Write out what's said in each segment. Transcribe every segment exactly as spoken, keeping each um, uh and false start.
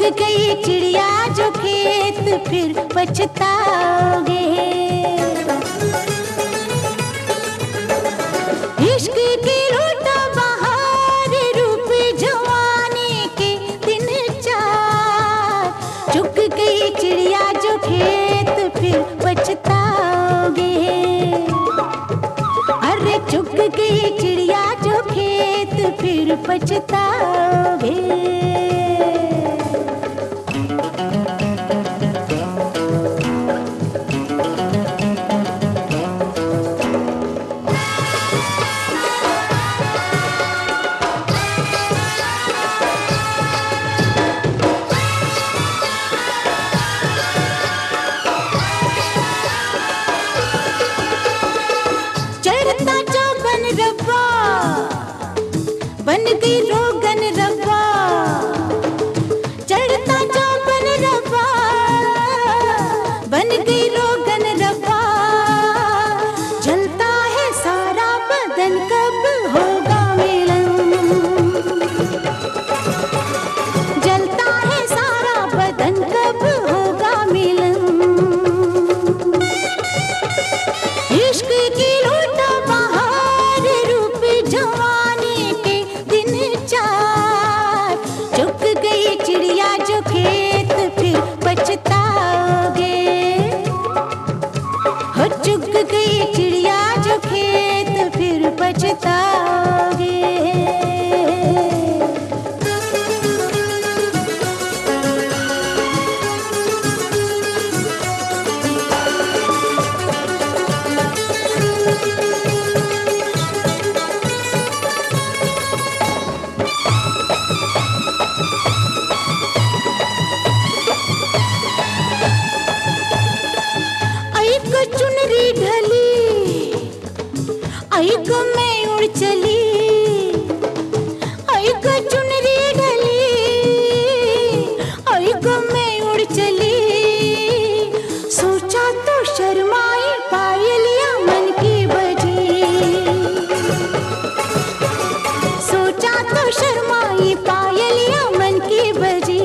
गई चिड़िया जो खेत फिर पछताओगे। इश्क की लूटा बहार रूप जवानी के दिन चार, चुग गई चिड़िया जो खेत फिर पछताओगे। अरे चुग गई चिड़िया जो खेत फिर पछताओगे। बन गई रोगन रब्बा, चढ़ता चौबन रब्बा, बन गई रोगन रब्बा। जलता है सारा बदन कब होगा मिलन, जलता है सारा बदन कब होगा मिलन। इश्क की लूटा बहार रूप जवानी के दिन चार, चुग गई चिड़िया जो खेत फिर पछताओगे। हो चुग गई चिड़िया जो खेत फिर पछताओगे। चुनरी ढली आई को मैं उड़ चली, आई को चुनरी ढली आई को मैं उड़ चली। सोचा तो शर्माई पायलिया मन की बजी, सोचा तो शर्माई पायलिया मन की बजी।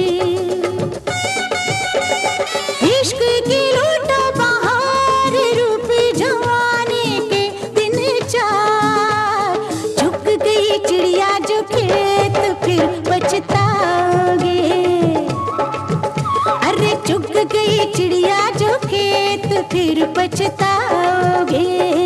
इश्क की लूटा बहार रूप जवानी के दिन चार, चुग गई चिड़िया जो खेत फिर पछताओगे। अरे चुग गई चिड़िया जो खेत फिर पछताओगे।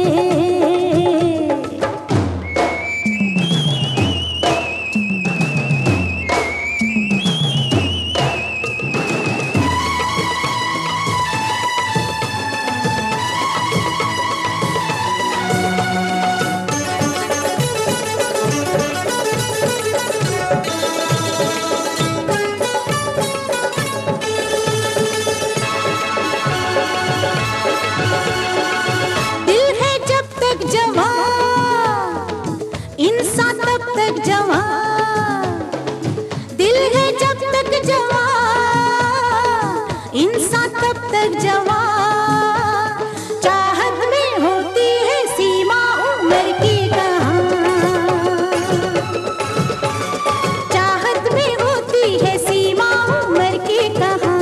इंसान तब तक जवान, दिल है जब तक जवान, इंसान तब तक जवान। चाहत में होती है सीमा उम्र की कहाँ, चाहत में होती है सीमा उम्र की कहाँ।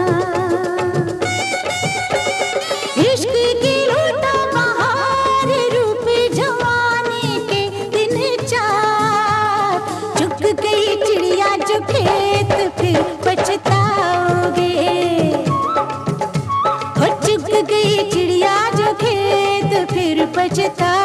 इश्क की लूटा बहार रूप जवानी के दिन चार, चुग गई चिड़िया जो खेत फिर पछताओगे। हो चुग गई चिड़िया जो खेत फिर पछता